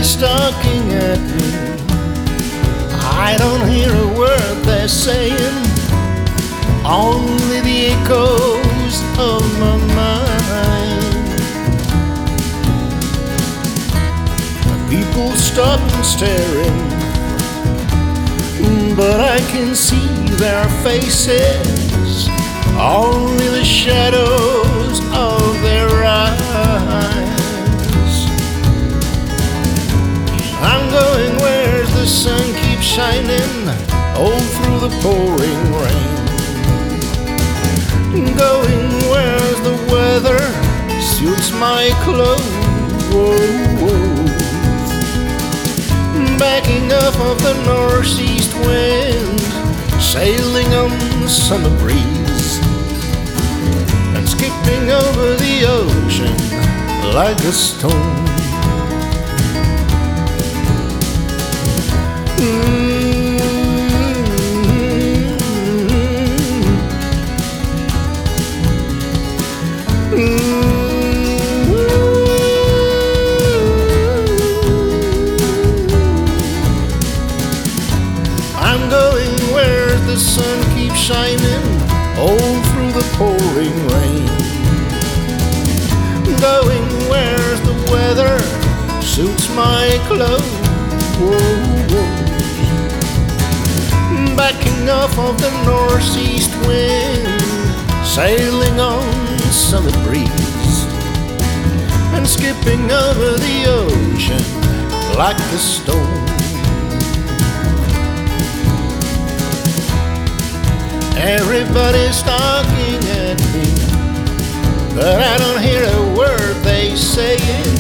Everybody's talking at me. I don't hear a word they're saying, only the echoes of my mind. People stop and staring, but I can see their faces, only the shadows of their eyes. I'm going where the sun keeps shining all through the pouring rain. Going where the weather suits my clothes. Backing up of the northeast wind, sailing on the summer breeze, and skipping over the ocean like a stone. I'm going where the sun keeps shining all through the pouring rain. Going where the weather suits my clothes. Backing off of the northeast wind, sailing on the summer breeze, and skipping over the ocean like a stone. Everybody's talking at me, but I don't hear a word they saying,